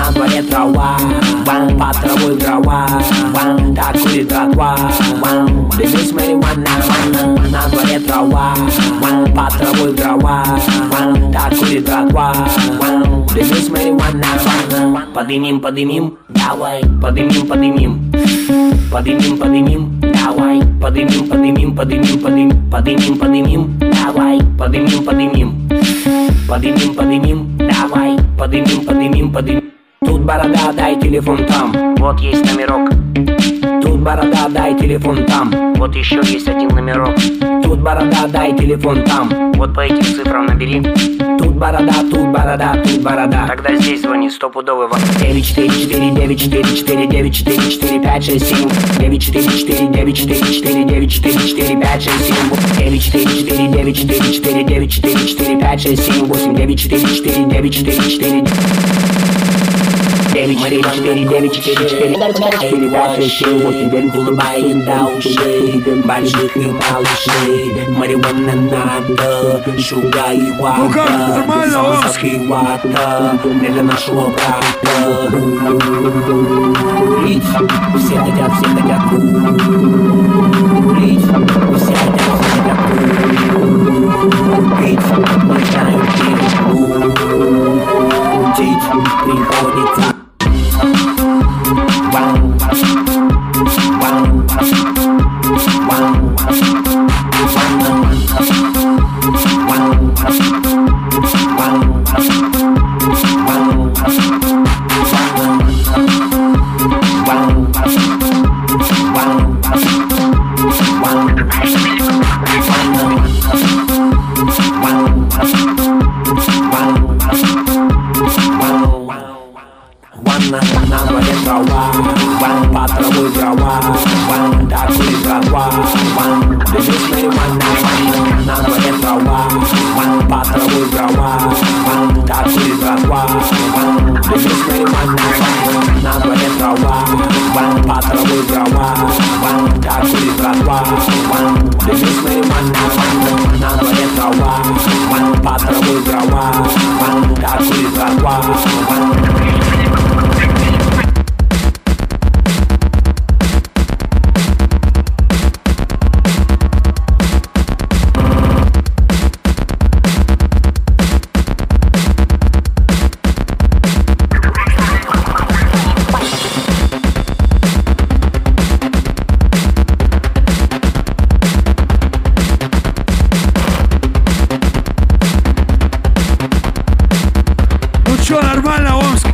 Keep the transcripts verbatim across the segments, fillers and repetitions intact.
на дворе трава, по травой дрова, так курит тротуар. Здесь марихуана, на дворе трава, по травой дрова, так курит тротуар. Здесь марихуана. Подымим, подымим, давай, подымим, подымим, подымим, подымим, давай, подымим, подымим, подымим, подымим, подымим, подымим, давай, подымим, подымим, подымим, подымим, давай, подымим, подымим, подымим. Тут борода, дай телефон там, вот есть номерок. Тут борода, дай телефон там, вот еще есть один номерок. Тут борода, дай телефон там, вот по этим цифрам набери. Тут борода, тут борода, тут борода. Тогда здесь звони, стопудовый вам. девять четыре четыре девять четыре четыре девять четыре четыре пять шесть семь. девять четыре четыре девять четыре четыре девять четыре четыре пять шесть семь. девять четыре четыре девять четыре четыре девять четыре четыре пять шесть семь восемь. девять четыре четыре девять четыре четыре девять четыре девять четыре четыре пять шесть семь восемь. Улыбает до ушей больших и малышей. Марихуана надо, шуга и вата, запах и вата для нашего брата. Курить, все хотят, все хотят курить, все хотят, все хотят курить. Начинают перекурить, приходится. На дворе трава, по травой дрова, так курит тротуар. Здесь марихуана, на дворе трава, по травой дрова, так курит тротуар. Здесь марихуана, на дворе трава, по травой дрова, так курит тротуар. Здесь марихуана, на дворе трава, по травой дрова, так курит тротуар. Нормально, Омск.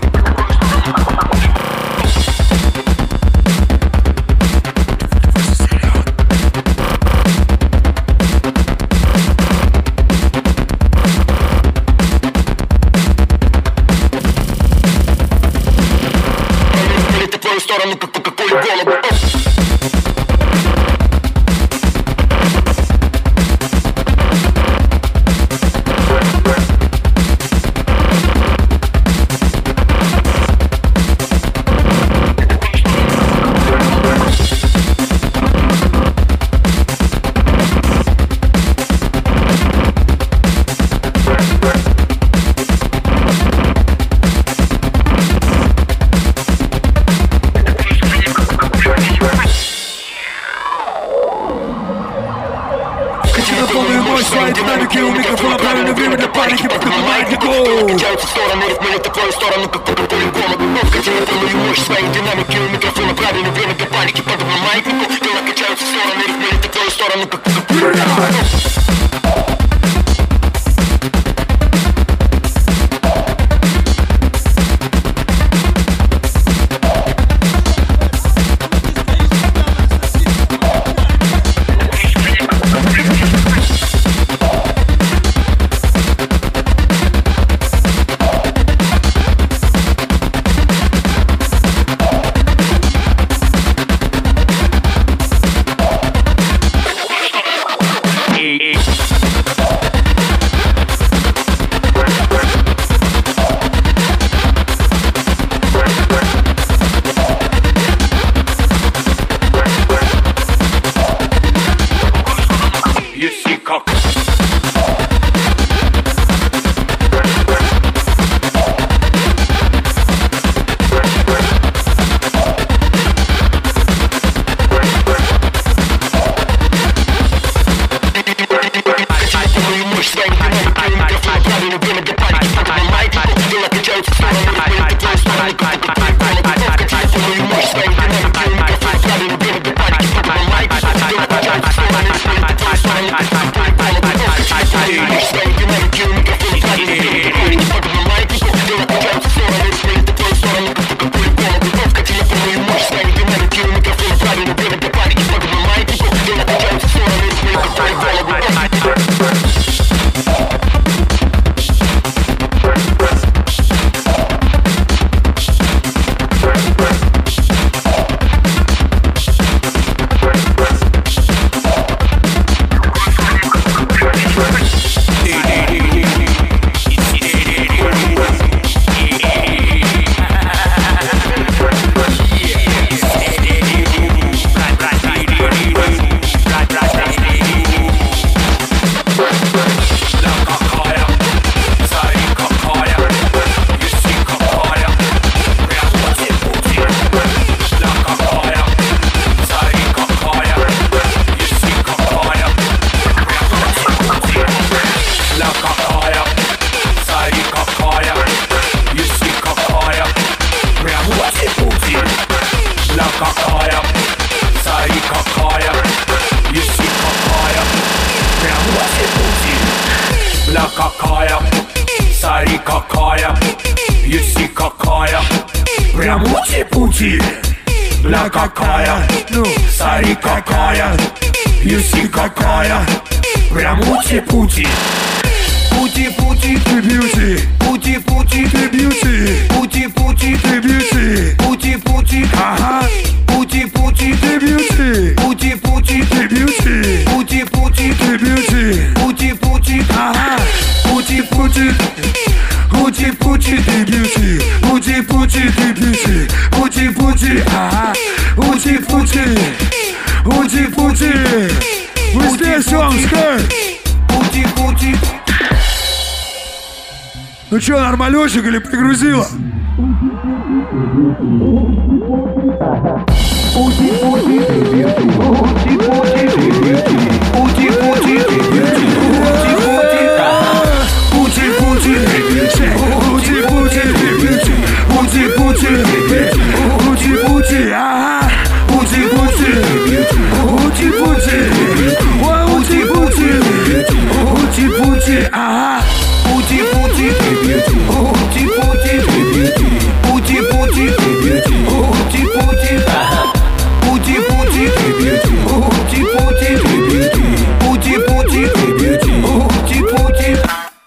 В твою сторону, как по какую голову. Свои динамики у микрофона, правильное время для паники, поднимай гол. Качаются в сторону, рифмуют в твою сторону, как по какую голову. Вкати на полную мощь, свои динамики у микрофона, правильное время для паники, поднимай гол. Дела качаются в сторону, рифмуют в твою сторону, как по какую голову. Hey, hey. Бля какая, ну, смотри какая, юси какая, прям ути-пути. Пути-пути, ты бьюти, пути-пути, ты бьюти, пути-пути, ты бьюти, пути-пути, ага, пути-пути, ты бьюти, пути-пути, ты бьюти, пути-пути, ты бьюти, пути-пути, ага, пути-пути. Пути-пути, ты бьюти, пути-пути, ты бьюти, пути-пути, ага, пути-пути, пути-пути. Вы здесь, Омская? Пути-пути. Ну чё, нормалёчек или пригрузила? Пути-пути, ты бьюти, пути-пути, ты бьюти, пути-пути, ты бьюти, пути-пути, пути-пути, ты бьюти, пути-пути, ты бьюти, пути-пути, ты бьюти, пути-пути, ага, пути-пути, пути-пути, пути-пути, пути-пути, ага, пути-пути, ты бьюти, пути-пути, ты бьюти, пути-пути, ты бьюти, пути-пути, ага, пути-пути, ты бьюти, пути-пути, ты бьюти, пути-пути, ты бьюти, пути-пути.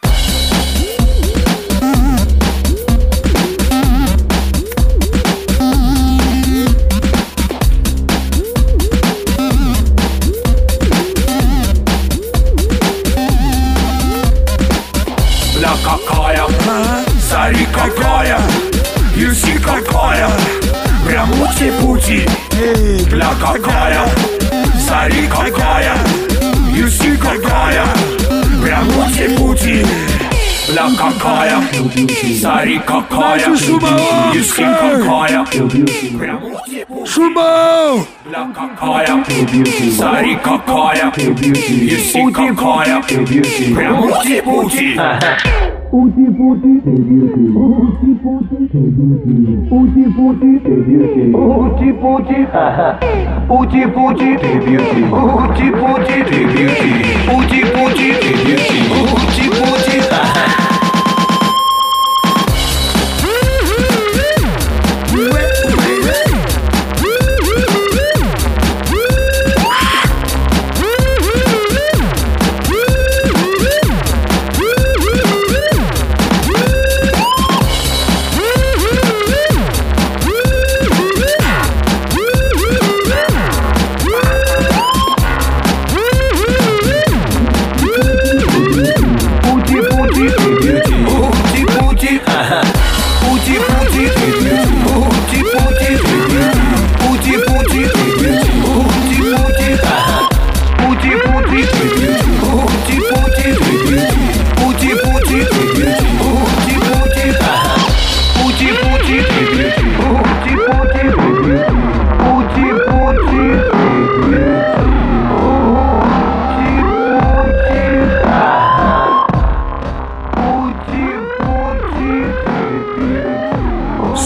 Какая, смотри какая, юси какая, прям ути-пути. Бля какая, смотри какая, юси какая, прям ути-пути. Бля какая, смотри какая, юси какая, прям ути-пути. Шумов! Бля какая, смотри какая, юси какая, прям ути-пути. Ути-пути, ты бьюти, ути-пути, ты бьюти, ути-пути, ты бьюти, ути-пути, ага, ути-пути, ты бьюти, ути-пути, ты бьюти, ути-пути, ты бьюти, ути-пути, ага.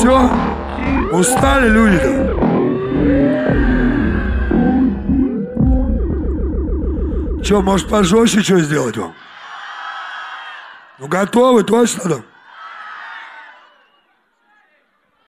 все? Устали люди-то? Че, может пожестче что сделать вам? Ну готовы точно там?